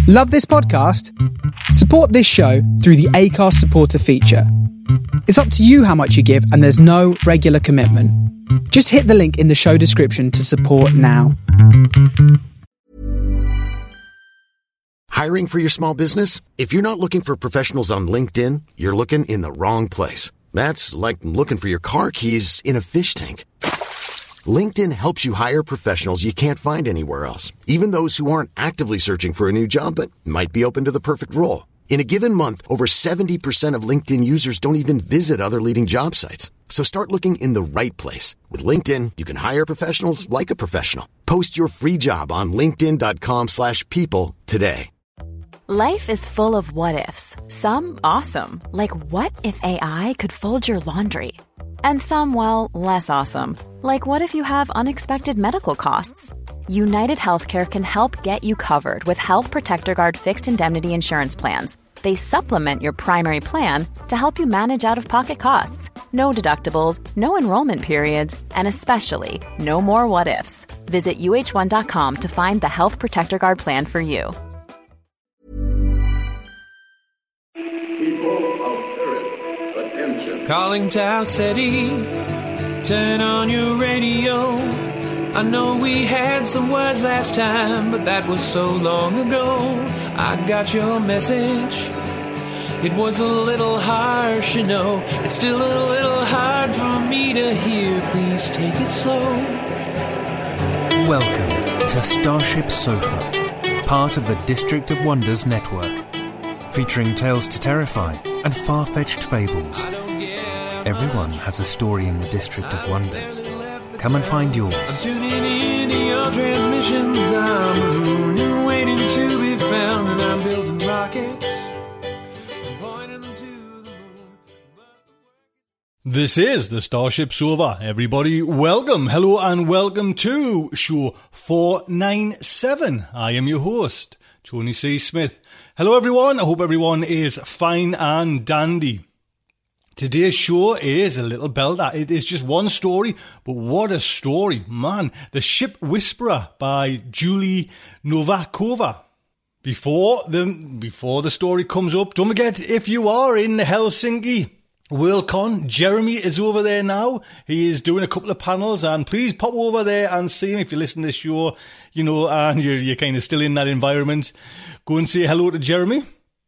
Love this podcast? Support this show through the Acast supporter feature. It's up to you how much you give, and there's no regular commitment. Just hit the link in the show description to support now. Hiring for your small business? If you're not looking for professionals on LinkedIn, you're looking in the wrong place. That's like looking for your car keys in a fish tank. LinkedIn helps you hire professionals you can't find anywhere else, even those who aren't actively searching for a new job but might be open to the perfect role. In a given month, over 70% of LinkedIn users don't even visit other leading job sites. So start looking in the right place. With LinkedIn, you can hire professionals like a professional. Post your free job on linkedin.com/people today. Life is full of what-ifs. Some awesome, like what if AI could fold your laundry? And some, well, less awesome, like what if you have unexpected medical costs? United Healthcare can help get you covered with Health Protector Guard fixed indemnity insurance plans. They supplement your primary plan to help you manage out-of-pocket costs. No deductibles, no enrollment periods, and especially no more what-ifs. Visit uh1.com to find the Health Protector Guard plan for you. People of Earth, attention. Calling Tau City, turn on your radio. I know we had some words last time, but that was so long ago. I got your message. It was a little harsh, you know. It's still a little hard for me to hear. Please take it slow. Welcome to Starship Sofa, part of the District of Wonders network, featuring tales to terrify and far-fetched fables. Everyone has a story in the District of Wonders. Come and find yours. I'm tuning in to your transmissions. I'm marooned and waiting to be found, and I'm building rockets and pointing them to the moon. This is the Starship Sofa. Everybody, welcome, hello, and welcome to show 497. I am your host, Tony C. Smith. Hello, everyone. I hope everyone is fine and dandy. Today's show is a little belter. It is just one story, but what a story, man. The Ship Whisperer by Julie Novakova. Before the story comes up, don't forget, if you are in the Helsinki Worldcon, Jeremy is over there now. He is doing a couple of panels, and please pop over there and see him if you listen to this show, you know, and you're kind of still in that environment. Go and say hello to Jeremy.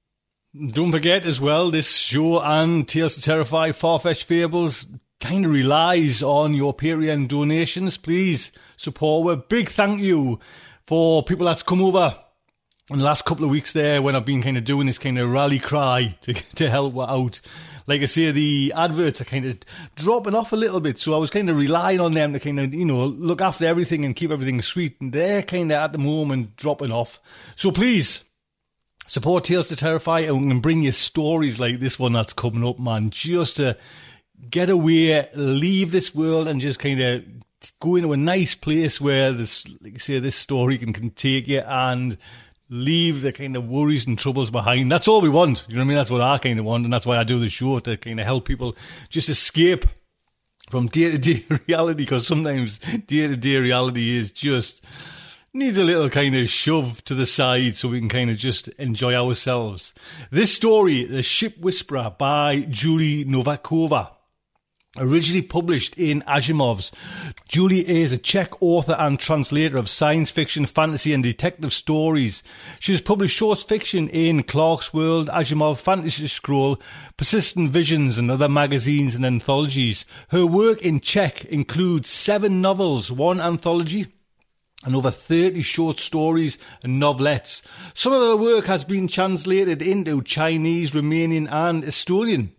Don't forget as well, this show and Tales to Terrify, Far-Fetched Fables kind of relies on your Patreon donations. Please support. A big thank you for people that's come over in the last couple of weeks there when I've been kind of doing this kind of rally cry to help out. Like I say, the adverts are kind of dropping off a little bit, so I was kind of relying on them to kind of, you know, look after everything and keep everything sweet, and they're kind of at the moment dropping off. So please, support Tales to Terrify, and we can bring you stories like this one that's coming up, man, just to get away, leave this world, and just kind of go into a nice place where this, like I say, this story can take you and leave the kind of worries and troubles behind. That's all we want. You know what I mean? That's what I kind of want, and that's why I do the show, to kind of help people just escape from day-to-day reality, because sometimes day-to-day reality is just needs a little kind of shove to the side so we can kind of just enjoy ourselves. This story, The Ship Whisperer by Julie Novakova, originally published in Asimov's. Julie is a Czech author and translator of science fiction, fantasy and detective stories. She has published short fiction in Clarkesworld, Asimov, Fantasy Scroll, Persistent Visions and other magazines and anthologies. Her work in Czech includes 7 novels, 1 anthology, and over 30 short stories and novelettes. Some of her work has been translated into Chinese, Romanian and Estonian.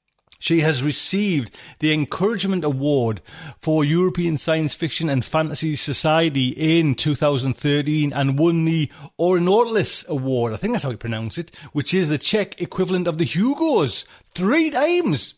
She has received the Encouragement Award for European Science Fiction and Fantasy Society in 2013 and won the Ornatlis Award, I think that's how you pronounce it, which is the Czech equivalent of the Hugos, 3 times.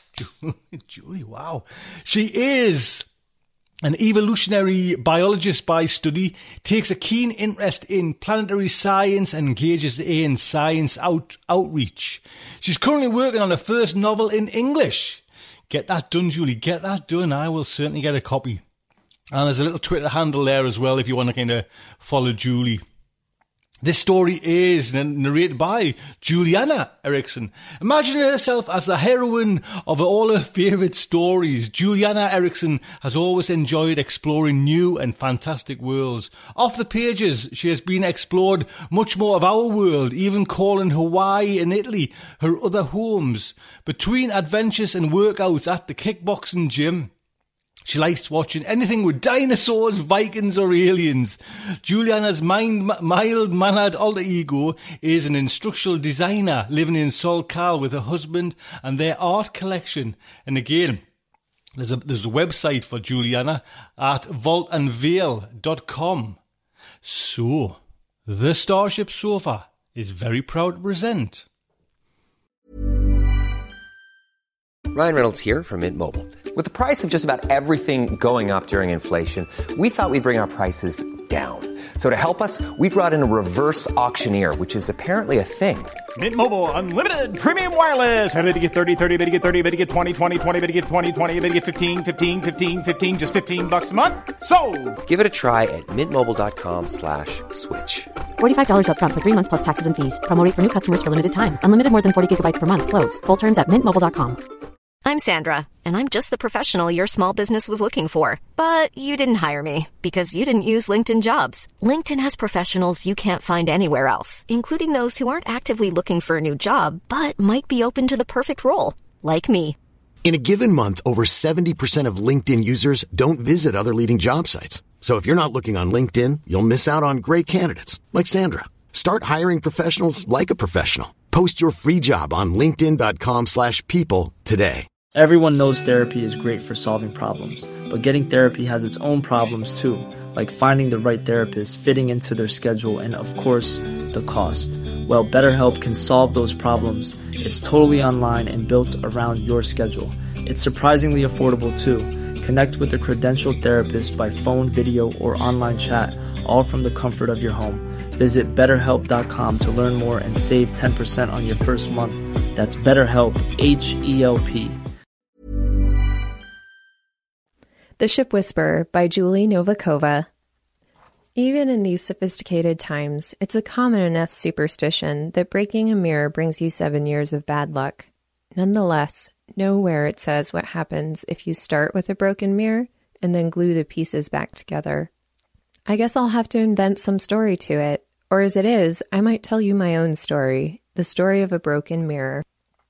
Julie, wow. She is an evolutionary biologist by study, takes a keen interest in planetary science and engages in science outreach. She's currently working on her first novel in English. Get that done, Julie. Get that done. I will certainly get a copy. And there's a little Twitter handle there as well if you want to kind of follow Julie. This story is narrated by Juliana Eriksson. Imagine herself as the heroine of all her favourite stories. Juliana Eriksson has always enjoyed exploring new and fantastic worlds. Off the pages, she has been explored much more of our world, even calling Hawaii and Italy her other homes. Between adventures and workouts at the kickboxing gym, she likes watching anything with dinosaurs, Vikings or aliens. Juliana's mild-mannered alter ego is an instructional designer living in SoCal with her husband and their art collection. And again, there's a website for Juliana at vaultandveil.com. So, the Starship Sofa is very proud to present... Ryan Reynolds here from Mint Mobile. With the price of just about everything going up during inflation, we thought we'd bring our prices down. So to help us, we brought in a reverse auctioneer, which is apparently a thing. Mint Mobile Unlimited Premium Wireless. How to get 30, 30, bit to get 30, bit to get 20, 20, 20, bit to get 20, 20, bit to get 15, 15, 15, 15, just $15 a month? Sold! Give it a try at mintmobile.com/switch. $45 up front for 3 months plus taxes and fees. Promo rate for new customers for limited time. Unlimited more than 40 gigabytes per month. Slows full terms at mintmobile.com. I'm Sandra, and I'm just the professional your small business was looking for. But you didn't hire me because you didn't use LinkedIn Jobs. LinkedIn has professionals you can't find anywhere else, including those who aren't actively looking for a new job, but might be open to the perfect role, like me. In a given month, over 70% of LinkedIn users don't visit other leading job sites. So if you're not looking on LinkedIn, you'll miss out on great candidates like Sandra. Start hiring professionals like a professional. Post your free job on linkedin.com/people today. Everyone knows therapy is great for solving problems, but getting therapy has its own problems too, like finding the right therapist, fitting into their schedule, and of course, the cost. Well, BetterHelp can solve those problems. It's totally online and built around your schedule. It's surprisingly affordable too. Connect with a credentialed therapist by phone, video, or online chat, all from the comfort of your home. Visit BetterHelp.com to learn more and save 10% on your first month. That's BetterHelp, H-E-L-P. The Ship Whisperer by Julie Novakova. Even in these sophisticated times, it's a common enough superstition that breaking a mirror brings you 7 years of bad luck. Nonetheless, nowhere it says what happens if you start with a broken mirror and then glue the pieces back together. I guess I'll have to invent some story to it, or as it is, I might tell you my own story, the story of a broken mirror.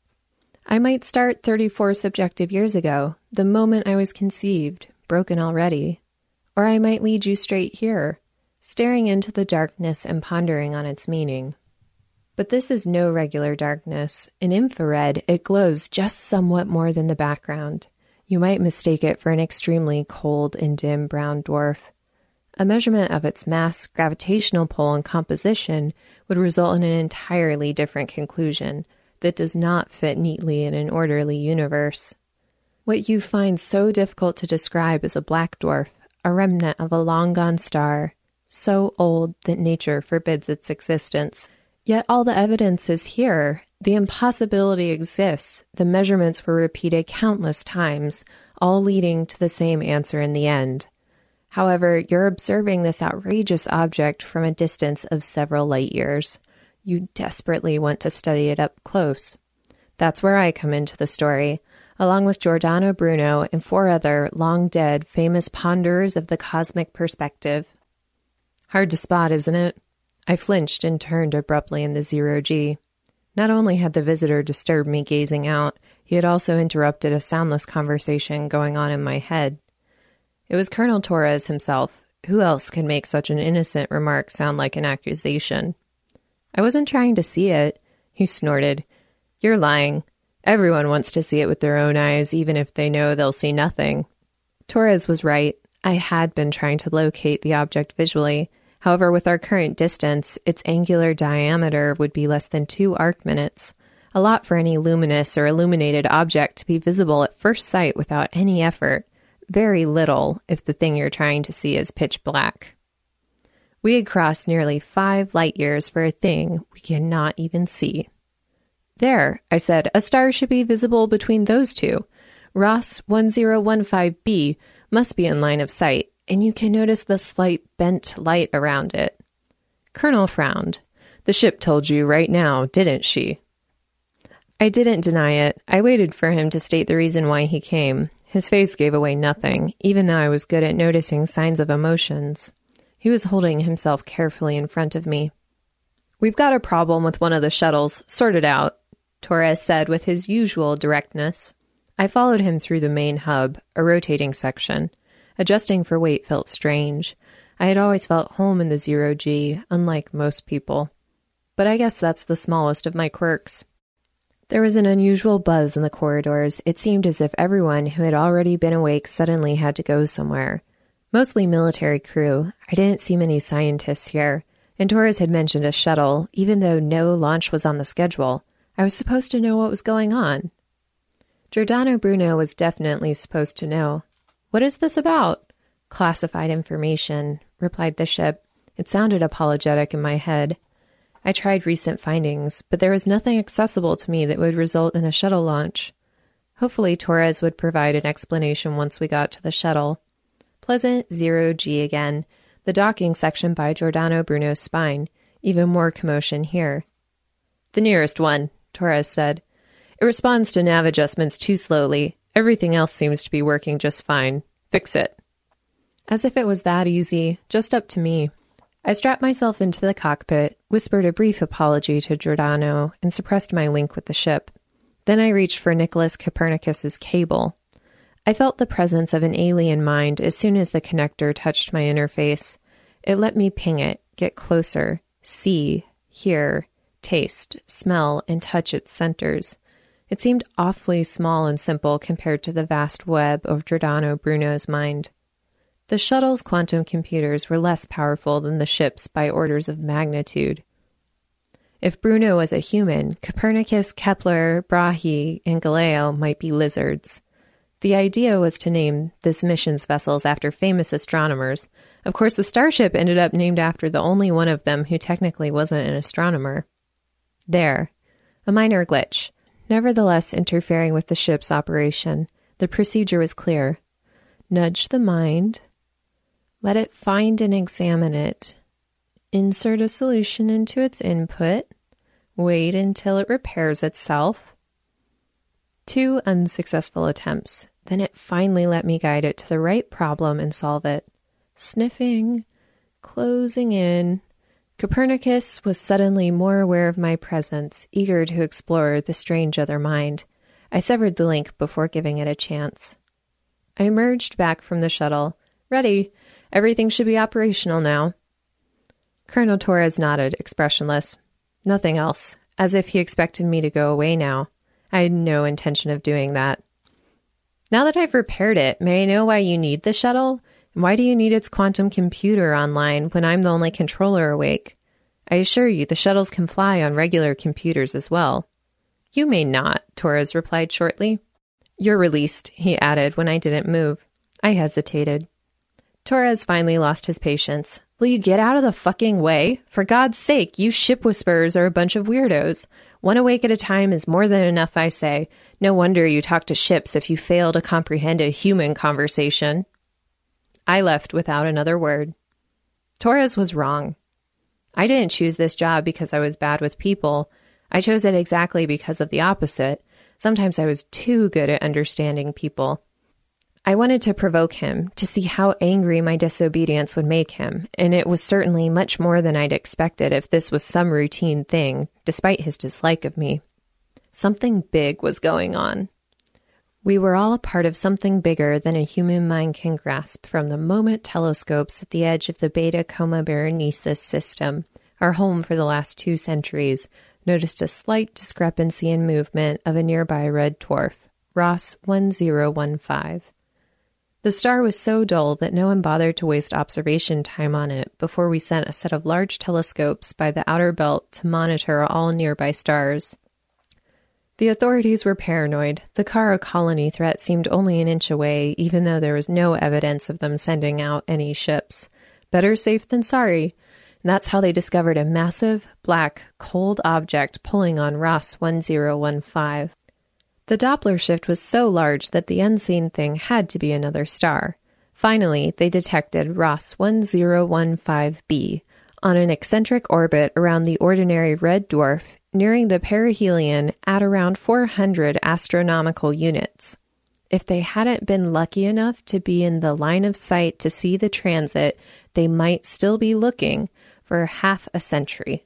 I might start 34 subjective years ago, the moment I was conceived, broken already. Or I might lead you straight here, staring into the darkness and pondering on its meaning. But this is no regular darkness. In infrared, it glows just somewhat more than the background. You might mistake it for an extremely cold and dim brown dwarf. A measurement of its mass, gravitational pull, and composition would result in an entirely different conclusion that does not fit neatly in an orderly universe. What you find so difficult to describe is a black dwarf, a remnant of a long-gone star, so old that nature forbids its existence. Yet all the evidence is here. The impossibility exists. The measurements were repeated countless times, all leading to the same answer in the end. However, you're observing this outrageous object from a distance of several light years. You desperately want to study it up close. That's where I come into the story, along with Giordano Bruno and 4 other long-dead famous ponderers of the cosmic perspective. Hard to spot, isn't it? I flinched and turned abruptly in the 0G. Not only had the visitor disturbed me gazing out, he had also interrupted a soundless conversation going on in my head. It was Colonel Torres himself. Who else could make such an innocent remark sound like an accusation? I wasn't trying to see it, he snorted. You're lying. Everyone wants to see it with their own eyes, even if they know they'll see nothing. Torres was right. I had been trying to locate the object visually. However, with our current distance, its angular diameter would be less than 2 arc minutes. A lot for any luminous or illuminated object to be visible at first sight without any effort. Very little if the thing you're trying to see is pitch black. We had crossed nearly 5 light years for a thing we cannot even see. There, I said, a star should be visible between those two. Ross 1015b must be in line of sight, and you can notice the slight bent light around it. Colonel frowned. The ship told you right now, didn't she? I didn't deny it. I waited for him to state the reason why he came. His face gave away nothing, even though I was good at noticing signs of emotions. He was holding himself carefully in front of me. We've got a problem with one of the shuttles. Sort it out, Torres said with his usual directness. I followed him through the main hub, a rotating section. Adjusting for weight felt strange. I had always felt home in the 0G, unlike most people. But I guess that's the smallest of my quirks. There was an unusual buzz in the corridors. It seemed as if everyone who had already been awake suddenly had to go somewhere. Mostly military crew. I didn't see many scientists here. And Torres had mentioned a shuttle, even though no launch was on the schedule. I was supposed to know what was going on. Giordano Bruno was definitely supposed to know. What is this about? Classified information, replied the ship. It sounded apologetic in my head. I tried recent findings, but there was nothing accessible to me that would result in a shuttle launch. Hopefully Torres would provide an explanation once we got to the shuttle. Pleasant 0G again. The docking section by Giordano Bruno's spine. Even more commotion here. The nearest one, Torres said. It responds to nav adjustments too slowly. Everything else seems to be working just fine. Fix it. As if it was that easy, just up to me. I strapped myself into the cockpit, whispered a brief apology to Giordano, and suppressed my link with the ship. Then I reached for Nicholas Copernicus's cable. I felt the presence of an alien mind as soon as the connector touched my interface. It let me ping it, get closer, see, hear, taste, smell, and touch its centers. It seemed awfully small and simple compared to the vast web of Giordano Bruno's mind. The shuttle's quantum computers were less powerful than the ship's by orders of magnitude. If Bruno was a human, Copernicus, Kepler, Brahe, and Galileo might be lizards. The idea was to name this mission's vessels after famous astronomers. Of course, the starship ended up named after the only one of them who technically wasn't an astronomer. There. A minor glitch. Nevertheless interfering with the ship's operation. The procedure was clear. Nudge the mind. Let it find and examine it. Insert a solution into its input. Wait until it repairs itself. 2 unsuccessful attempts. Then it finally let me guide it to the right problem and solve it. Sniffing. Closing in. Copernicus was suddenly more aware of my presence, eager to explore the strange other mind. I severed the link before giving it a chance. I emerged back from the shuttle. Ready. Everything should be operational now. Colonel Torres nodded, expressionless. Nothing else, as if he expected me to go away now. I had no intention of doing that. Now that I've repaired it, may I know why you need the shuttle? And why do you need its quantum computer online when I'm the only controller awake? I assure you, the shuttles can fly on regular computers as well. You may not, Torres replied shortly. You're released, he added when I didn't move. I hesitated. Torres finally lost his patience. Will you get out of the fucking way? For God's sake, you ship whisperers are a bunch of weirdos. One awake at a time is more than enough, I say. No wonder you talk to ships if you fail to comprehend a human conversation. I left without another word. Torres was wrong. I didn't choose this job because I was bad with people. I chose it exactly because of the opposite. Sometimes I was too good at understanding people. I wanted to provoke him, to see how angry my disobedience would make him, and it was certainly much more than I'd expected if this was some routine thing, despite his dislike of me. Something big was going on. We were all a part of something bigger than a human mind can grasp from the moment telescopes at the edge of the Beta Coma Berenices system, our home for the last 2 centuries, noticed a slight discrepancy in movement of a nearby red dwarf, Ross 1015. The star was so dull that no one bothered to waste observation time on it before we sent a set of large telescopes by the outer belt to monitor all nearby stars. The authorities were paranoid. The Kara colony threat seemed only an inch away, even though there was no evidence of them sending out any ships. Better safe than sorry. And that's how they discovered a massive, black, cold object pulling on Ross 1015. The Doppler shift was so large that the unseen thing had to be another star. Finally, they detected Ross 1015b, on an eccentric orbit around the ordinary red dwarf, nearing the perihelion at around 400 astronomical units. If they hadn't been lucky enough to be in the line of sight to see the transit, they might still be looking for half a century.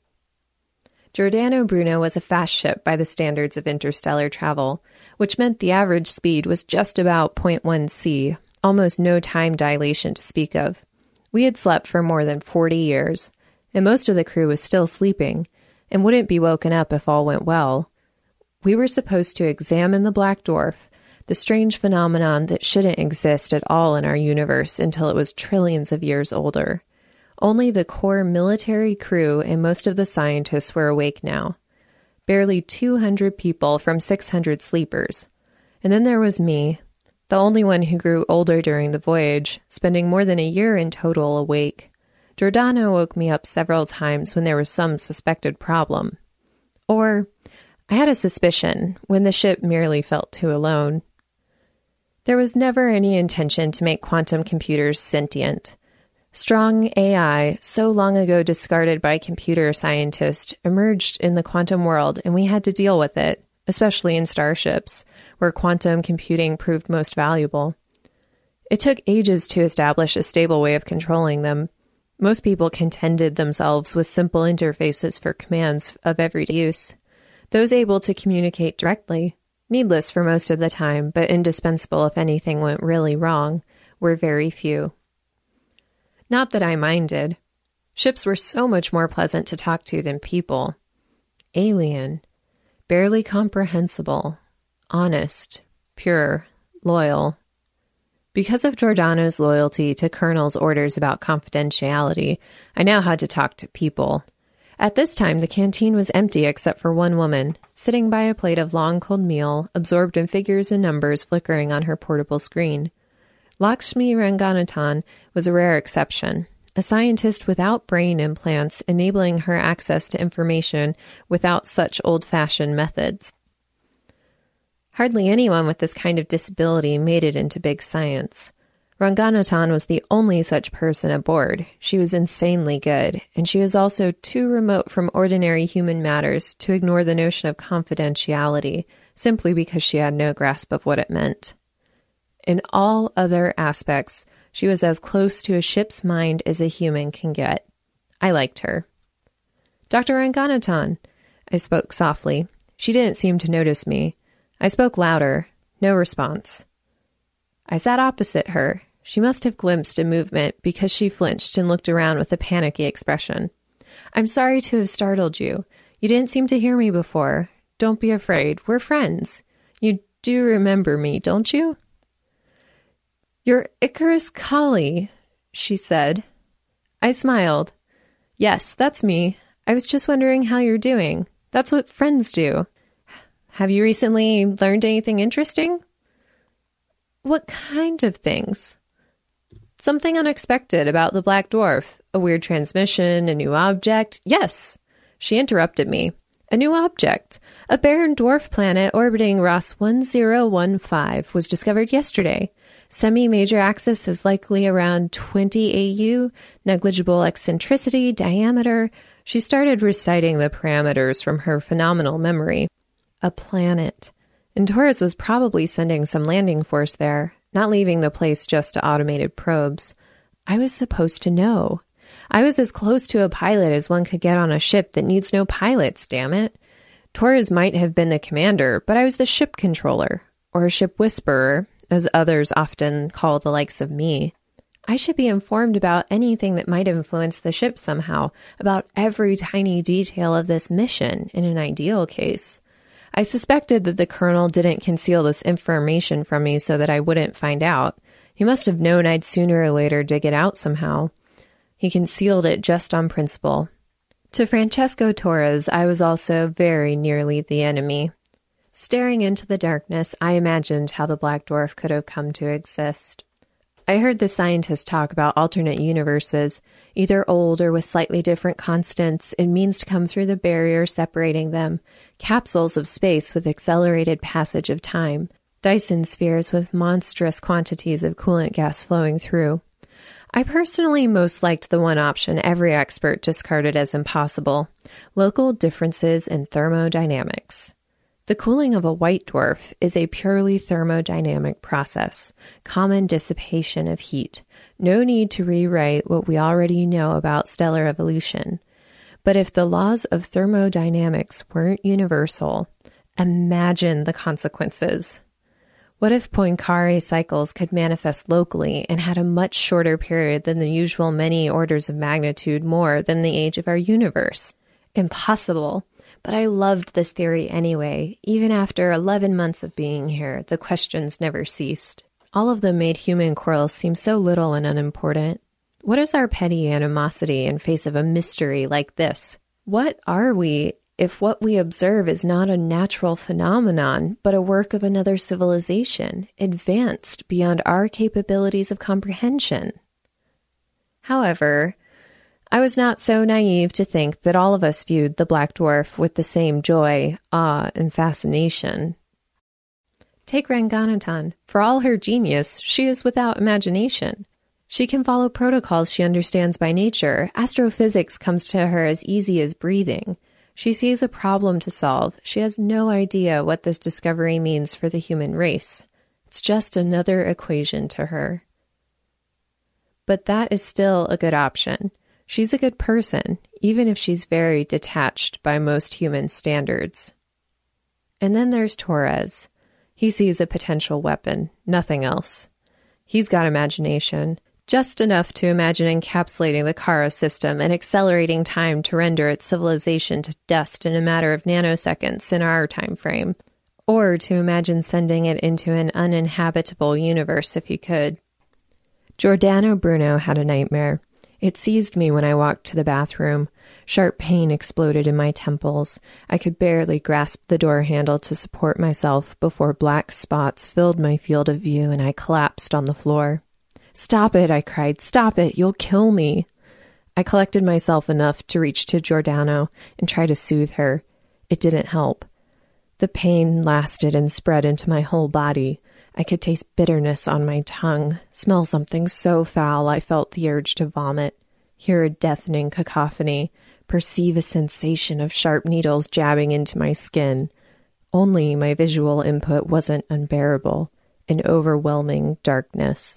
Giordano Bruno was a fast ship by the standards of interstellar travel, which meant the average speed was just about 0.1 c, almost no time dilation to speak of. We had slept for more than 40 years, and most of the crew was still sleeping, and wouldn't be woken up if all went well. We were supposed to examine the black dwarf, the strange phenomenon that shouldn't exist at all in our universe until it was trillions of years older. Only the core military crew and most of the scientists were awake now. Barely 200 people from 600 sleepers. And then there was me, the only one who grew older during the voyage, spending more than a year in total awake. Giordano woke me up several times when there was some suspected problem. Or, I had a suspicion when the ship merely felt too alone. There was never any intention to make quantum computers sentient. Strong AI, so long ago discarded by computer scientists, emerged in the quantum world, and we had to deal with it, especially in starships, where quantum computing proved most valuable. It took ages to establish a stable way of controlling them. Most people contented themselves with simple interfaces for commands of everyday use. Those able to communicate directly, needless for most of the time, but indispensable if anything went really wrong, were very few. Not that I minded. Ships were so much more pleasant to talk to than people. Alien, barely comprehensible, honest, pure, loyal. Because of Giordano's loyalty to Colonel's orders about confidentiality, I now had to talk to people. At this time, the canteen was empty except for one woman, sitting by a plate of long cold meal, absorbed in figures and numbers flickering on her portable screen. Lakshmi Ranganathan was a rare exception, a scientist without brain implants, enabling her access to information without such old-fashioned methods. Hardly anyone with this kind of disability made it into big science. Ranganathan was the only such person aboard. She was insanely good, and she was also too remote from ordinary human matters to ignore the notion of confidentiality, simply because she had no grasp of what it meant. In all other aspects, she was as close to a ship's mind as a human can get. I liked her. Dr. Ranganathan, I spoke softly. She didn't seem to notice me. I spoke louder. No response. I sat opposite her. She must have glimpsed a movement because she flinched and looked around with a panicky expression. I'm sorry to have startled you. You didn't seem to hear me before. Don't be afraid. We're friends. You do remember me, don't you? You're Icarus Kali, she said. I smiled. Yes, that's me. I was just wondering how you're doing. That's what friends do. Have you recently learned anything interesting? What kind of things? Something unexpected about the Black Dwarf. A weird transmission, a new object. Yes, she interrupted me. A new object. A barren dwarf planet orbiting Ross 1015 was discovered yesterday. Semi-major axis is likely around 20 AU, negligible eccentricity, diameter. She started reciting the parameters from her phenomenal memory. A planet. And Taurus was probably sending some landing force there, not leaving the place just to automated probes. I was supposed to know. I was as close to a pilot as one could get on a ship that needs no pilots, damn it. Torres might have been the commander, but I was the ship controller, or a ship whisperer, as others often call the likes of me. I should be informed about anything that might influence the ship somehow, about every tiny detail of this mission, in an ideal case. I suspected that the colonel didn't conceal this information from me so that I wouldn't find out. He must have known I'd sooner or later dig it out somehow. He concealed it just on principle. To Francesco Torres, I was also very nearly the enemy. Staring into the darkness, I imagined how the Black Dwarf could have come to exist. I heard the scientists talk about alternate universes, either old or with slightly different constants and means to come through the barrier separating them, capsules of space with accelerated passage of time, Dyson spheres with monstrous quantities of coolant gas flowing through. I personally most liked the one option every expert discarded as impossible: local differences in thermodynamics. The cooling of a white dwarf is a purely thermodynamic process, common dissipation of heat. No need to rewrite what we already know about stellar evolution. But if the laws of thermodynamics weren't universal, imagine the consequences. What if Poincaré cycles could manifest locally and had a much shorter period than the usual many orders of magnitude more than the age of our universe? Impossible. But I loved this theory anyway. Even after 11 months of being here, the questions never ceased. All of them made human quarrels seem so little and unimportant. What is our petty animosity in face of a mystery like this? What are we if what we observe is not a natural phenomenon, but a work of another civilization, advanced beyond our capabilities of comprehension? However, I was not so naive to think that all of us viewed the black dwarf with the same joy, awe, and fascination. Take Ranganathan. For all her genius, she is without imagination. She can follow protocols she understands by nature. Astrophysics comes to her as easy as breathing. She sees a problem to solve. She has no idea what this discovery means for the human race. It's just another equation to her. But that is still a good option. She's a good person, even if she's very detached by most human standards. And then there's Torres. He sees a potential weapon, nothing else. He's got imagination, just enough to imagine encapsulating the Kara system and accelerating time to render its civilization to dust in a matter of nanoseconds in our time frame, or to imagine sending it into an uninhabitable universe if he could. Giordano Bruno had a nightmare. It seized me when I walked to the bathroom. Sharp pain exploded in my temples. I could barely grasp the door handle to support myself before black spots filled my field of view and I collapsed on the floor. "Stop it," I cried. "Stop it, you'll kill me." I collected myself enough to reach to Giordano and try to soothe her. It didn't help. The pain lasted and spread into my whole body. I could taste bitterness on my tongue, smell something so foul I felt the urge to vomit, hear a deafening cacophony, perceive a sensation of sharp needles jabbing into my skin. Only my visual input wasn't unbearable, an overwhelming darkness.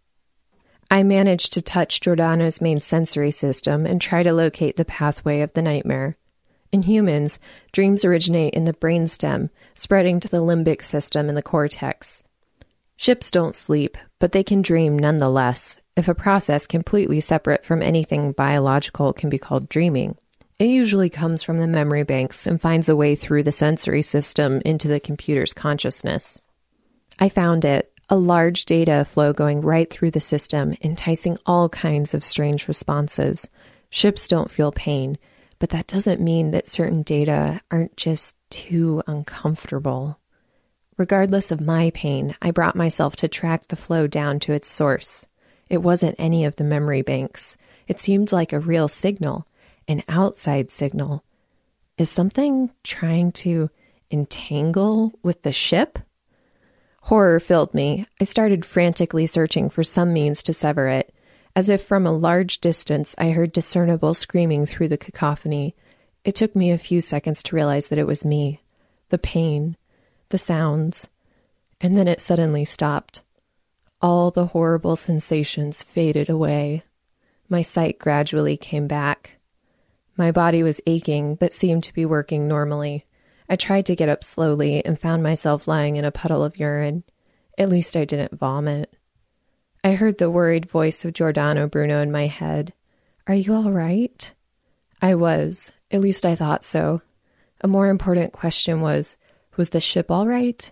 I managed to touch Giordano's main sensory system and try to locate the pathway of the nightmare. In humans, dreams originate in the brainstem, spreading to the limbic system and the cortex. Ships don't sleep, but they can dream nonetheless, if a process completely separate from anything biological can be called dreaming. It usually comes from the memory banks and finds a way through the sensory system into the computer's consciousness. I found it, a large data flow going right through the system, enticing all kinds of strange responses. Ships don't feel pain, but that doesn't mean that certain data aren't just too uncomfortable. Regardless of my pain, I brought myself to track the flow down to its source. It wasn't any of the memory banks. It seemed like a real signal, an outside signal. Is something trying to entangle with the ship? Horror filled me. I started frantically searching for some means to sever it. As if from a large distance, I heard discernible screaming through the cacophony. It took me a few seconds to realize that it was me. The pain, the sounds, and then it suddenly stopped. All the horrible sensations faded away. My sight gradually came back. My body was aching, but seemed to be working normally. I tried to get up slowly and found myself lying in a puddle of urine. At least I didn't vomit. I heard the worried voice of Giordano Bruno in my head. "Are you all right?" I was. At least I thought so. A more important question was the ship all right?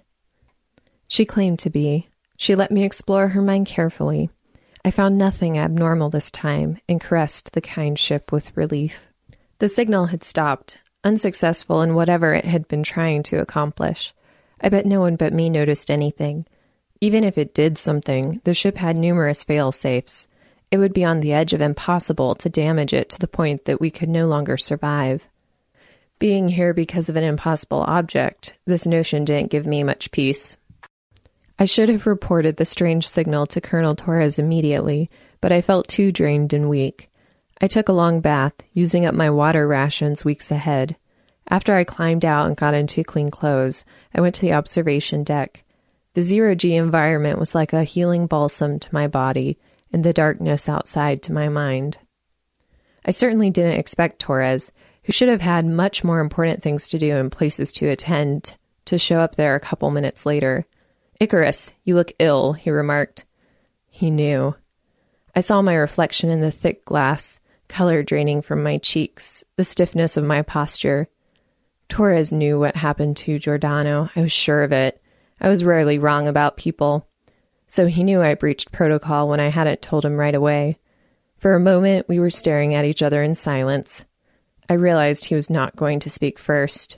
She claimed to be. She let me explore her mind carefully. I found nothing abnormal this time and caressed the kind ship with relief. The signal had stopped, unsuccessful in whatever it had been trying to accomplish. I bet no one but me noticed anything. Even if it did something, the ship had numerous fail-safes. It would be on the edge of impossible to damage it to the point that we could no longer survive. Being here because of an impossible object, this notion didn't give me much peace. I should have reported the strange signal to Colonel Torres immediately, but I felt too drained and weak. I took a long bath, using up my water rations weeks ahead. After I climbed out and got into clean clothes, I went to the observation deck. The zero-G environment was like a healing balsam to my body and the darkness outside to my mind. I certainly didn't expect Torres, who should have had much more important things to do and places to attend, to show up there a couple minutes later. "Icarus, you look ill," he remarked. He knew. I saw my reflection in the thick glass, color draining from my cheeks, the stiffness of my posture. Torres knew what happened to Giordano. I was sure of it. I was rarely wrong about people. So he knew I breached protocol when I hadn't told him right away. For a moment, we were staring at each other in silence. I realized he was not going to speak first.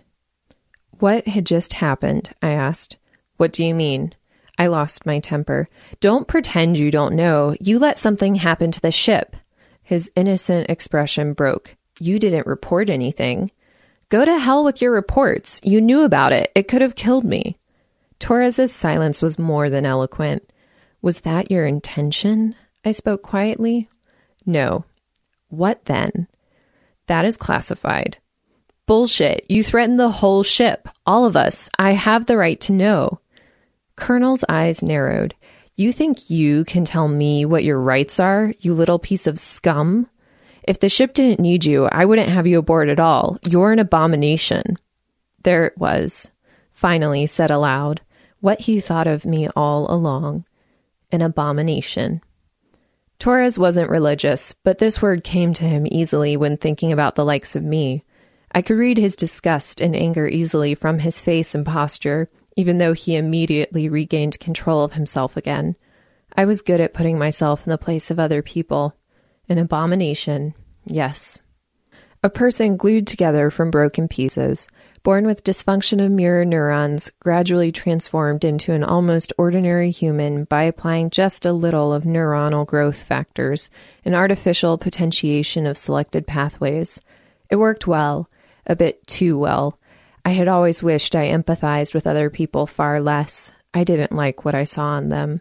"What had just happened?" I asked. "What do you mean?" I lost my temper. "Don't pretend you don't know. You let something happen to the ship." His innocent expression broke. "You didn't report anything." "Go to hell with your reports. You knew about it. It could have killed me." Torres's silence was more than eloquent. "Was that your intention?" I spoke quietly. "No." "What then?" "That is classified." "Bullshit. You threatened the whole ship. All of us. I have the right to know." Colonel's eyes narrowed. "You think you can tell me what your rights are, you little piece of scum? If the ship didn't need you, I wouldn't have you aboard at all. You're an abomination." There it was, finally said aloud, what he thought of me all along. An abomination. Torres wasn't religious, but this word came to him easily when thinking about the likes of me. I could read his disgust and anger easily from his face and posture, even though he immediately regained control of himself again. I was good at putting myself in the place of other people. An abomination, yes. A person glued together from broken pieces, born with dysfunction of mirror neurons, gradually transformed into an almost ordinary human by applying just a little of neuronal growth factors, an artificial potentiation of selected pathways. It worked well, a bit too well. I had always wished I empathized with other people far less. I didn't like what I saw in them.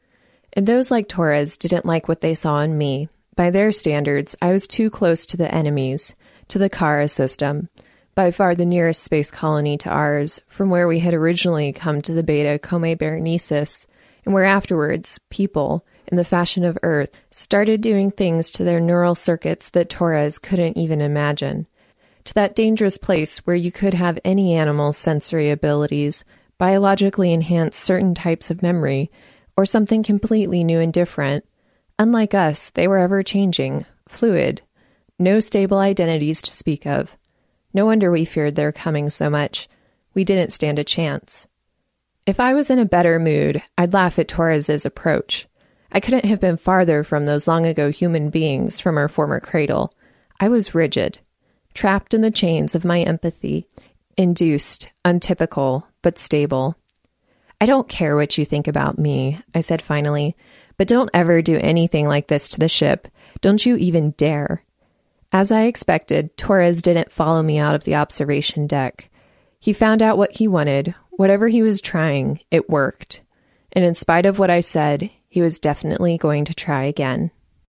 And those like Torres didn't like what they saw in me. By their standards, I was too close to the enemies, to the Kara system, by far the nearest space colony to ours, from where we had originally come to the Beta Comae Berenices, and where afterwards, people, in the fashion of Earth, started doing things to their neural circuits that Torres couldn't even imagine. To that dangerous place where you could have any animal's sensory abilities, biologically enhance certain types of memory, or something completely new and different. Unlike us, they were ever-changing, fluid, no stable identities to speak of. No wonder we feared their coming so much. We didn't stand a chance. If I was in a better mood, I'd laugh at Torres's approach. I couldn't have been farther from those long-ago human beings from our former cradle. I was rigid, trapped in the chains of my empathy, induced, untypical, but stable. "I don't care what you think about me," I said finally, "but don't ever do anything like this to the ship. Don't you even dare." As I expected, Torres didn't follow me out of the observation deck. He found out what he wanted. Whatever he was trying, it worked. And in spite of what I said, he was definitely going to try again.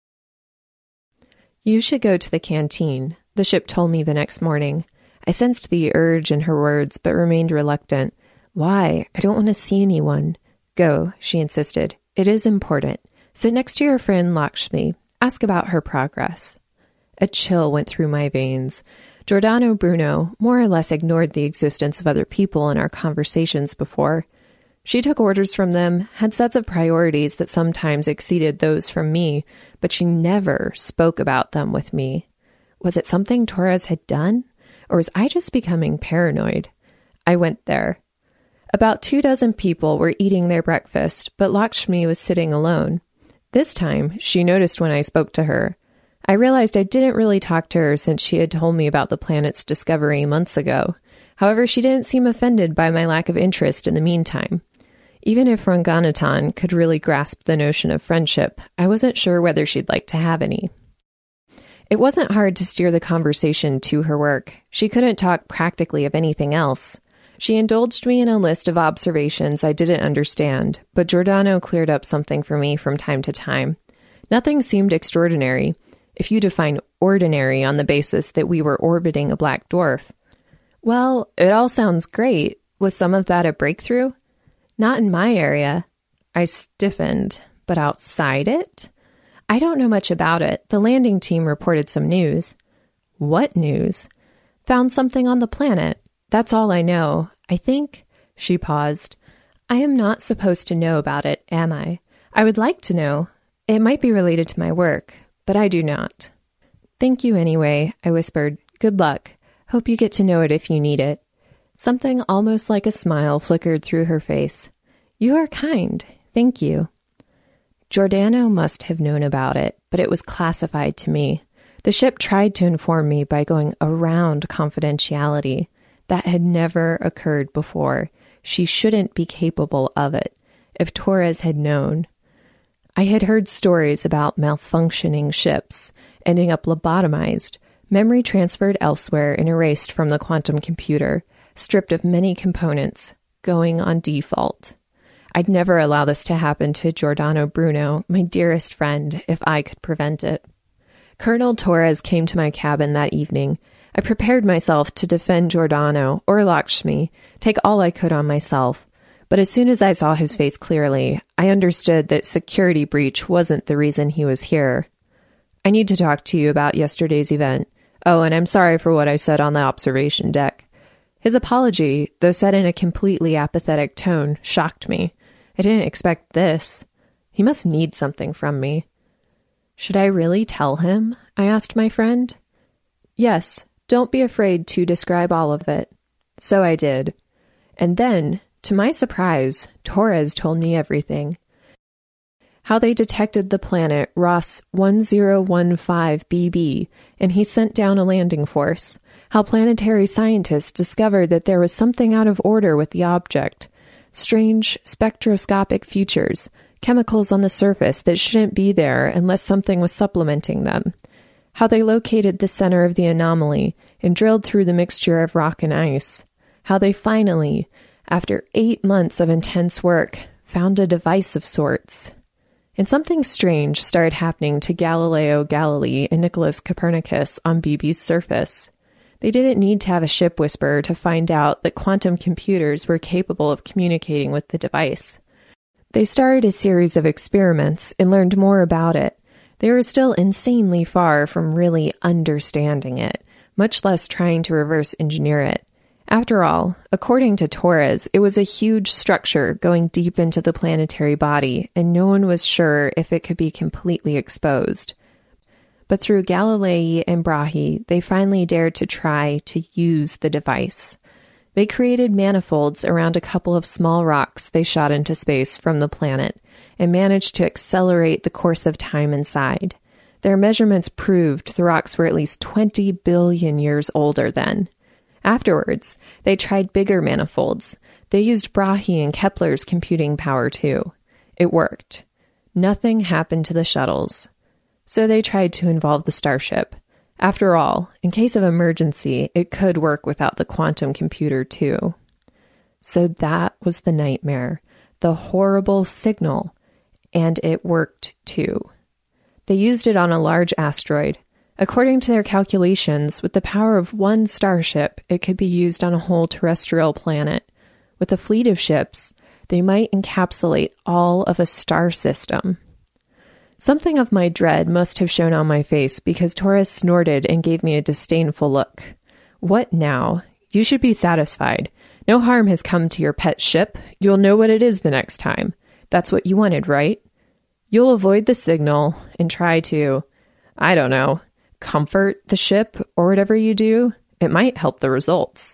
"You should go to the canteen," the ship told me the next morning. I sensed the urge in her words, but remained reluctant. "Why? I don't want to see anyone." "Go," she insisted. "It is important. Sit next to your friend Lakshmi. Ask about her progress." A chill went through my veins. Giordano Bruno more or less ignored the existence of other people in our conversations before. She took orders from them, had sets of priorities that sometimes exceeded those from me, but she never spoke about them with me. Was it something Torres had done? Or was I just becoming paranoid? I went there. About 24 people were eating their breakfast, but Lakshmi was sitting alone. This time, she noticed when I spoke to her. I realized I didn't really talk to her since she had told me about the planet's discovery months ago. However, she didn't seem offended by my lack of interest in the meantime. Even if Ranganathan could really grasp the notion of friendship, I wasn't sure whether she'd like to have any. It wasn't hard to steer the conversation to her work. She couldn't talk practically of anything else. She indulged me in a list of observations I didn't understand, but Giordano cleared up something for me from time to time. Nothing seemed extraordinary, if you define ordinary on the basis that we were orbiting a black dwarf. Well, it all sounds great. Was some of that a breakthrough? Not in my area. I stiffened. But outside it? I don't know much about it. The landing team reported some news. What news? Found something on the planet. That's all I know. I think, she paused, I am not supposed to know about it, am I? I would like to know. It might be related to my work, but I do not. Thank you anyway, I whispered. Good luck. Hope you get to know it if you need it. Something almost like a smile flickered through her face. You are kind. Thank you. Giordano must have known about it, but it was classified to me. The ship tried to inform me by going around confidentiality. That had never occurred before. She shouldn't be capable of it. If Torres had known. I had heard stories about malfunctioning ships, ending up lobotomized, memory transferred elsewhere and erased from the quantum computer, stripped of many components, going on default. I'd never allow this to happen to Giordano Bruno, my dearest friend, if I could prevent it. Colonel Torres came to my cabin that evening. I prepared myself to defend Giordano or Lakshmi, take all I could on myself. But as soon as I saw his face clearly, I understood that security breach wasn't the reason he was here. I need to talk to you about yesterday's event. Oh, and I'm sorry for what I said on the observation deck. His apology, though said in a completely apathetic tone, shocked me. I didn't expect this. He must need something from me. Should I really tell him? I asked my friend. Yes, don't be afraid to describe all of it. So I did. And then, to my surprise, Torres told me everything. How they detected the planet Ross 1015BB, and he sent down a landing force. How planetary scientists discovered that there was something out of order with the object. Strange spectroscopic features, chemicals on the surface that shouldn't be there unless something was supplementing them. How they located the center of the anomaly and drilled through the mixture of rock and ice. How they finally, after 8 months of intense work, found a device of sorts. And something strange started happening to Galileo Galilei and Nicholas Copernicus on BB's surface. They didn't need to have a ship whisperer to find out that quantum computers were capable of communicating with the device. They started a series of experiments and learned more about it. They were still insanely far from really understanding it, much less trying to reverse engineer it. After all, according to Torres, it was a huge structure going deep into the planetary body, and no one was sure if it could be completely exposed. But through Galilei and Brahe, they finally dared to try to use the device. They created manifolds around a couple of small rocks they shot into space from the planet, and managed to accelerate the course of time inside. Their measurements proved the rocks were at least 20 billion years older then. Afterwards, they tried bigger manifolds. They used Brahe and Kepler's computing power too. It worked. Nothing happened to the shuttles. So they tried to involve the Starship. After all, in case of emergency, it could work without the quantum computer too. So that was the nightmare, the horrible signal, and it worked too. They used it on a large asteroid. According to their calculations, with the power of one starship, it could be used on a whole terrestrial planet. With a fleet of ships, they might encapsulate all of a star system. Something of my dread must have shown on my face because Torres snorted and gave me a disdainful look. What now? You should be satisfied. No harm has come to your pet ship. You'll know what it is the next time. That's what you wanted, right? You'll avoid the signal and try to, I don't know, comfort the ship or whatever you do. It might help the results.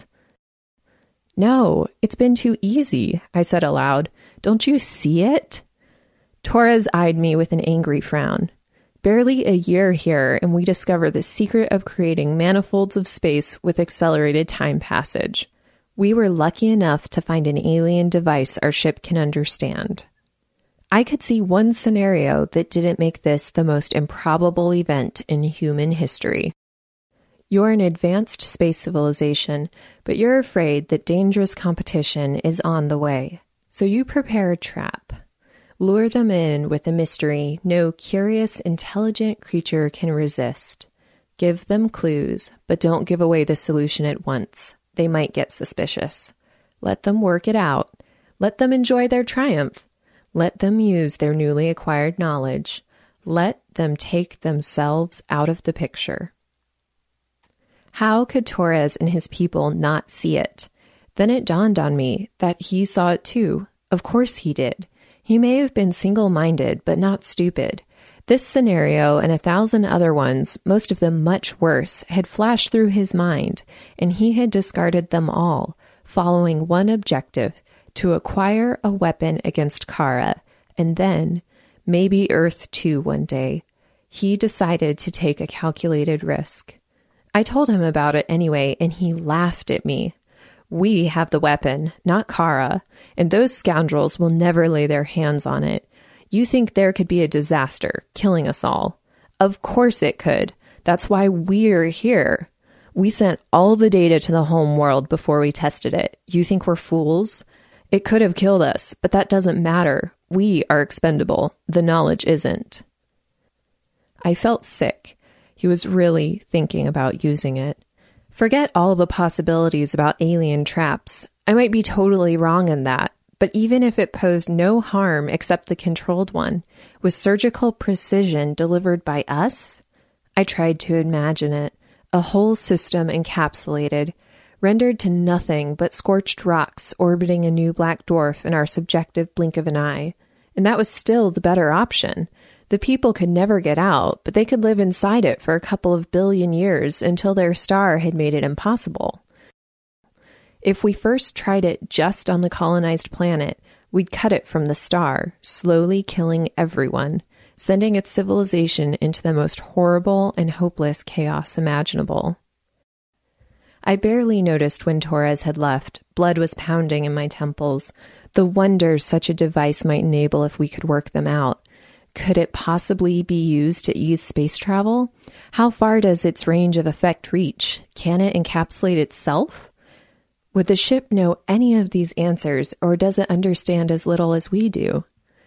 No, it's been too easy, I said aloud. Don't you see it? Torres eyed me with an angry frown. Barely a year here, and we discover the secret of creating manifolds of space with accelerated time passage. We were lucky enough to find an alien device our ship can understand. I could see one scenario that didn't make this the most improbable event in human history. You're an advanced space civilization, but you're afraid that dangerous competition is on the way. So you prepare a trap. Lure them in with a mystery no curious, intelligent creature can resist. Give them clues, but don't give away the solution at once. They might get suspicious. Let them work it out. Let them enjoy their triumph. Let them use their newly acquired knowledge. Let them take themselves out of the picture. How could Torres and his people not see it? Then it dawned on me that he saw it too. Of course he did. He may have been single-minded, but not stupid. This scenario and 1,000 other ones, most of them much worse, had flashed through his mind, and he had discarded them all, following one objective: to acquire a weapon against Kara, and then, maybe Earth too one day. He decided to take a calculated risk. I told him about it anyway, and he laughed at me. We have the weapon, not Kara, and those scoundrels will never lay their hands on it. You think there could be a disaster, killing us all? Of course it could. That's why we're here. We sent all the data to the home world before we tested it. You think we're fools? It could have killed us, but that doesn't matter. We are expendable. The knowledge isn't. I felt sick. He was really thinking about using it. Forget all the possibilities about alien traps. I might be totally wrong in that, but even if it posed no harm except the controlled one, with surgical precision delivered by us? I tried to imagine it. A whole system encapsulated, rendered to nothing but scorched rocks orbiting a new black dwarf in our subjective blink of an eye. And that was still the better option. The people could never get out, but they could live inside it for a couple of billion years until their star had made it impossible. If we first tried it just on the colonized planet, we'd cut it from the star, slowly killing everyone, sending its civilization into the most horrible and hopeless chaos imaginable. I barely noticed when Torres had left. Blood was pounding in my temples. The wonders such a device might enable if we could work them out. Could it possibly be used to ease space travel? How far does its range of effect reach? Can it encapsulate itself? Would the ship know any of these answers, or does it understand as little as we do?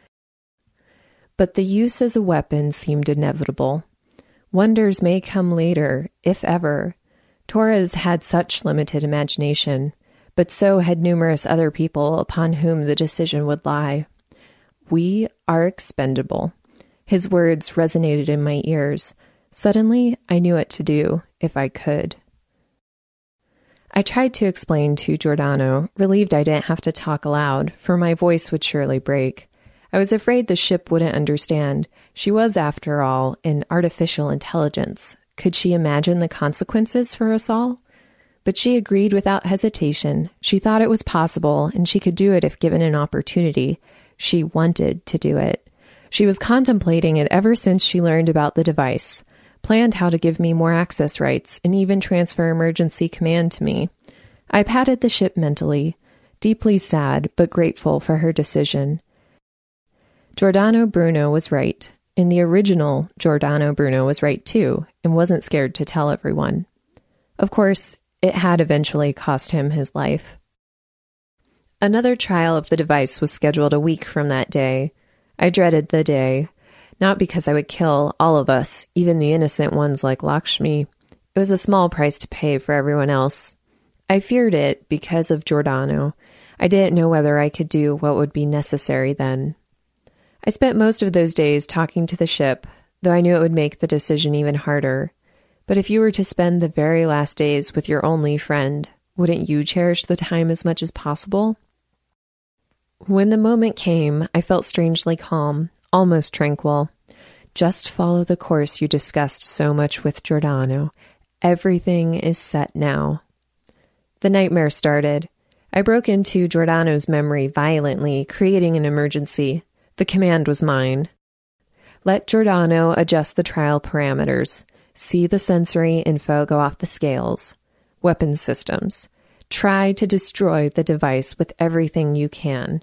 But the use as a weapon seemed inevitable. Wonders may come later, if ever. Torres had such limited imagination, but so had numerous other people upon whom the decision would lie. We are expendable. His words resonated in my ears. Suddenly, I knew what to do, if I could. I tried to explain to Giordano, relieved I didn't have to talk aloud, for my voice would surely break. I was afraid the ship wouldn't understand. She was, after all, an artificial intelligence. Could she imagine the consequences for us all? But she agreed without hesitation. She thought it was possible, and she could do it if given an opportunity. She wanted to do it. She was contemplating it ever since she learned about the device, planned how to give me more access rights, and even transfer emergency command to me. I patted the ship mentally, deeply sad but grateful for her decision. Giordano Bruno was right, and the original Giordano Bruno was right too, and wasn't scared to tell everyone. Of course, it had eventually cost him his life. Another trial of the device was scheduled a week from that day. I dreaded the day, not because I would kill all of us, even the innocent ones like Lakshmi. It was a small price to pay for everyone else. I feared it because of Giordano. I didn't know whether I could do what would be necessary then. I spent most of those days talking to the ship, though I knew it would make the decision even harder. But if you were to spend the very last days with your only friend, wouldn't you cherish the time as much as possible? When the moment came, I felt strangely calm, almost tranquil. Just follow the course you discussed so much with Giordano. Everything is set now. The nightmare started. I broke into Giordano's memory violently, creating an emergency. The command was mine. Let Giordano adjust the trial parameters. See the sensory info go off the scales. Weapon systems. Try to destroy the device with everything you can.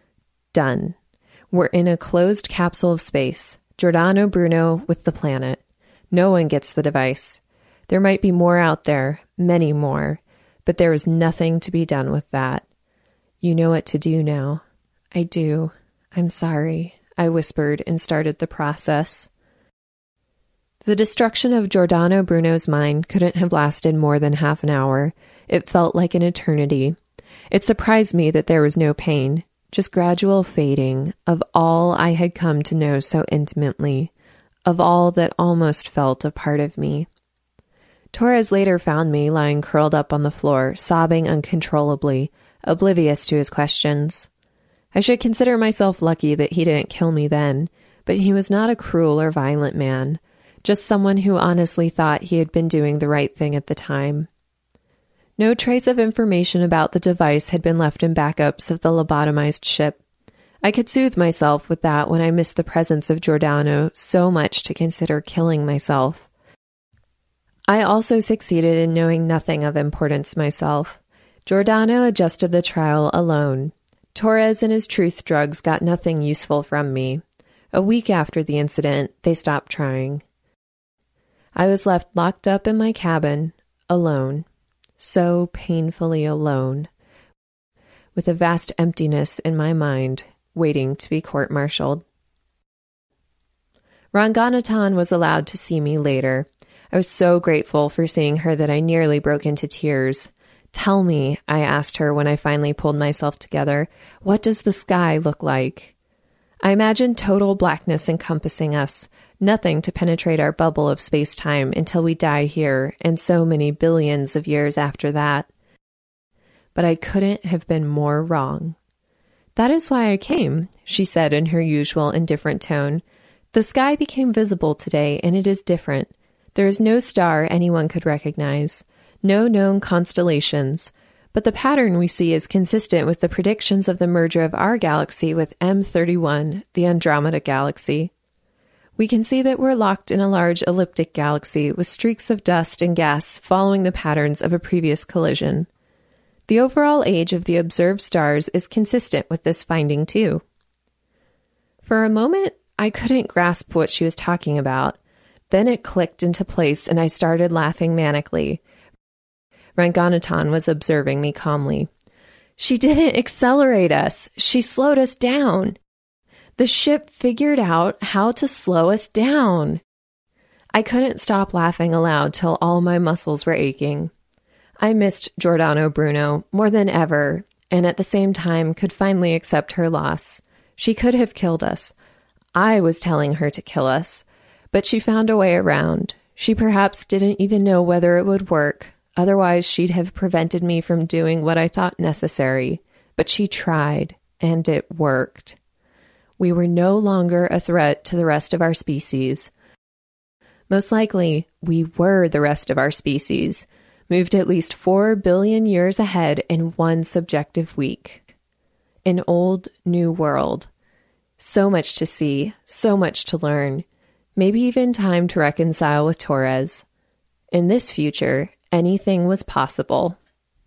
Done. We're in a closed capsule of space. Giordano Bruno with the planet. No one gets the device. There might be more out there, many more, but there is nothing to be done with that. You know what to do now. I do. I'm sorry. I whispered and started the process. The destruction of Giordano Bruno's mind couldn't have lasted more than half an hour. It felt like an eternity. It surprised me that there was no pain, just gradual fading of all I had come to know so intimately, of all that almost felt a part of me. Torres later found me lying curled up on the floor, sobbing uncontrollably, oblivious to his questions. I should consider myself lucky that he didn't kill me then, but he was not a cruel or violent man, just someone who honestly thought he had been doing the right thing at the time. No trace of information about the device had been left in backups of the lobotomized ship. I could soothe myself with that when I missed the presence of Giordano so much to consider killing myself. I also succeeded in knowing nothing of importance myself. Giordano adjusted the trial alone. Torres and his truth drugs got nothing useful from me. A week after the incident, they stopped trying. I was left locked up in my cabin, alone, so painfully alone, with a vast emptiness in my mind, waiting to be court-martialed. Ranganathan was allowed to see me later. I was so grateful for seeing her that I nearly broke into tears. "Tell me," I asked her when I finally pulled myself together, "what does the sky look like?" I imagined total blackness encompassing us, nothing to penetrate our bubble of space-time until we die here, and so many billions of years after that. But I couldn't have been more wrong. "That is why I came," she said in her usual indifferent tone. "The sky became visible today, and it is different. There is no star anyone could recognize, no known constellations, but the pattern we see is consistent with the predictions of the merger of our galaxy with M31, the Andromeda Galaxy. We can see that we're locked in a large elliptic galaxy with streaks of dust and gas following the patterns of a previous collision. The overall age of the observed stars is consistent with this finding too." For a moment, I couldn't grasp what she was talking about. Then it clicked into place and I started laughing manically. Ranganathan was observing me calmly. "She didn't accelerate us. She slowed us down. The ship figured out how to slow us down." I couldn't stop laughing aloud till all my muscles were aching. I missed Giordano Bruno more than ever, and at the same time could finally accept her loss. She could have killed us. I was telling her to kill us. But she found a way around. She perhaps didn't even know whether it would work. Otherwise, she'd have prevented me from doing what I thought necessary. But she tried, and it worked. We were no longer a threat to the rest of our species. Most likely, we were the rest of our species, moved at least 4 billion years ahead in one subjective week. An old, new world. So much to see, so much to learn. Maybe even time to reconcile with Torres. In this future, anything was possible.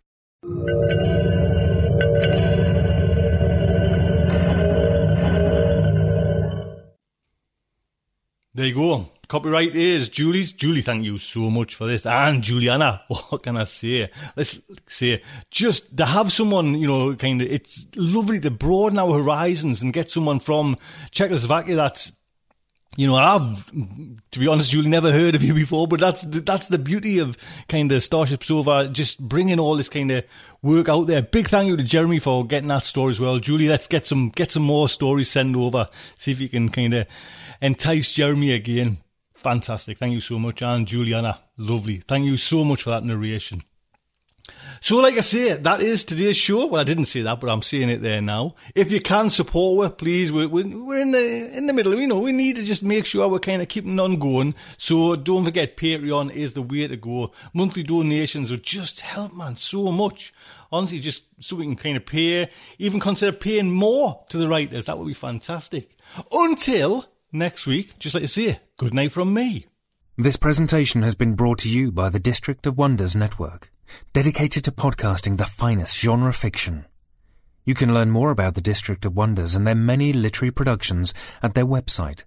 There you go. Copyright is Julie's. Julie, thank you so much for this. And Juliana, what can I say? Let's say, just to have someone, kind of, it's lovely to broaden our horizons and get someone from Czechoslovakia that's, I've, to be honest, Julie, never heard of you before, but that's the beauty of kind of Starship Sofa, just bringing all this kind of work out there. Big thank you to Jeremy for getting that story as well. Julie, let's get some more stories sent over. See if you can kind of entice Jeremy again. Fantastic. Thank you so much. And Juliana, lovely. Thank you so much for that narration. So like I say, that is today's show. Well, I didn't say that, but I'm saying it there now. If you can support us, please, we're in the middle. We need to just make sure we're kind of keeping on going. So don't forget, Patreon is the way to go. Monthly donations will just help, man, so much. Honestly, just so we can kind of pay, even consider paying more to the writers. That would be fantastic. Until next week, just like to say, good night from me. This presentation has been brought to you by the District of Wonders Network, dedicated to podcasting the finest genre fiction. You can learn more about the District of Wonders and their many literary productions at their website,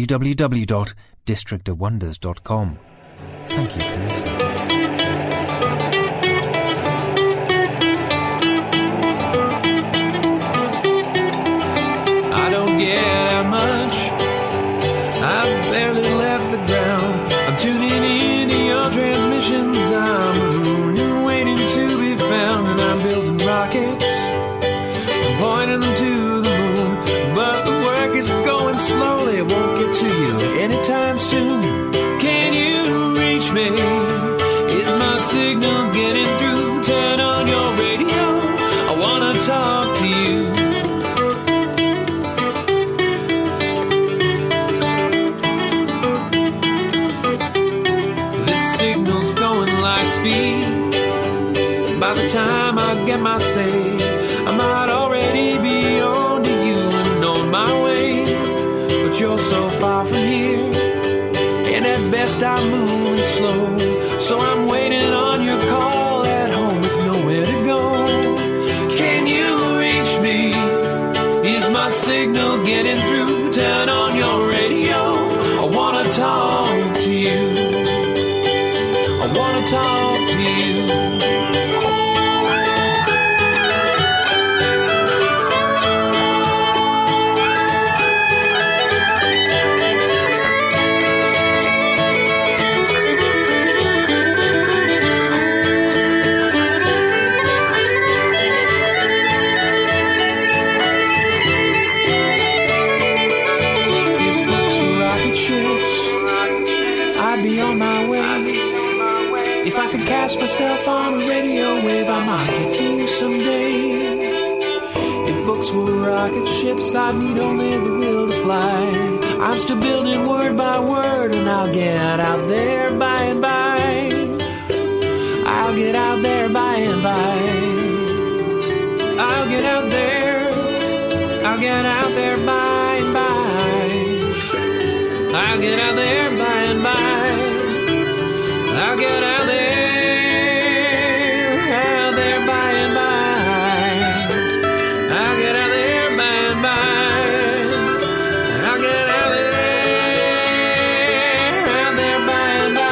www.districtofwonders.com. Thank you for listening. I don't get how much rockets, pointing them to the moon. But the work is going slowly, won't get to you anytime soon. Can you reach me? Is my signal getting through? Turn on your radio, I wanna talk to you. This signal's going light speed. By the time I get my say, I might already be on to you and on my way. But you're so far from here, and at best I'm moving slow. So I'm waiting on your call at home with nowhere to go. Can you reach me? Is my signal getting through? Turn on your radio, I wanna talk to you. I wanna talk to you. I'd be on my way. If I could cast myself on a radio wave, I might get to you someday. If books were rocket ships, I'd need only the will to fly. I'm still building word by word, and I'll get out there by and by. I'll get out there by and by. I'll get out there. I'll get out there by and by. I'll get out there by and by. I'll get out there by and by. I'll get out there by and by. I'll get out there by and by.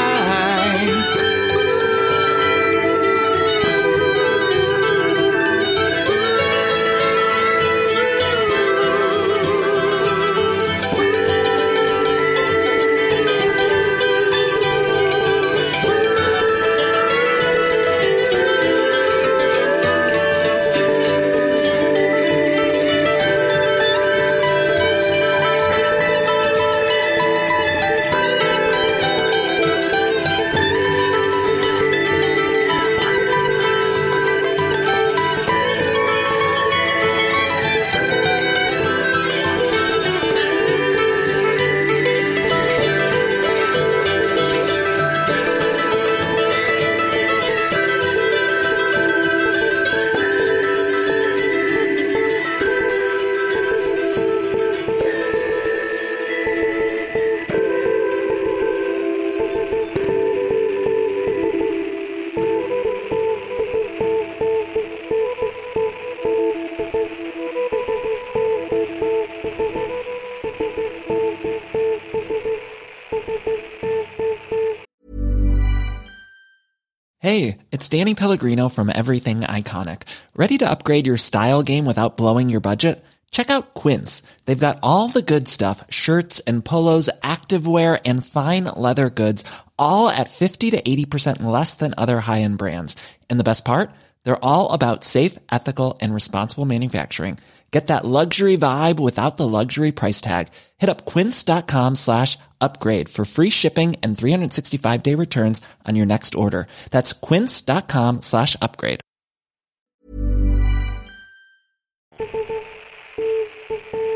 Hey, it's Danny Pellegrino from Everything Iconic. Ready to upgrade your style game without blowing your budget? Check out Quince. They've got all the good stuff, shirts and polos, activewear, and fine leather goods, all at 50 to 80% less than other high-end brands. And the best part? They're all about safe, ethical, and responsible manufacturing. Get that luxury vibe without the luxury price tag. Hit up quince.com/upgrade for free shipping and 365-day returns on your next order. That's quince.com/upgrade.